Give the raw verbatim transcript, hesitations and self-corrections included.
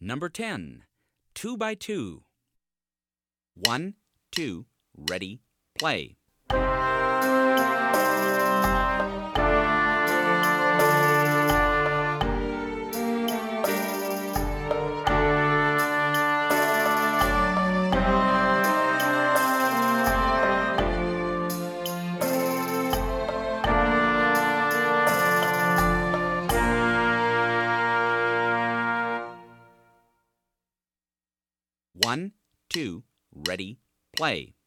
Number ten. Two by two. One, two, ready, play. One, two, ready, play.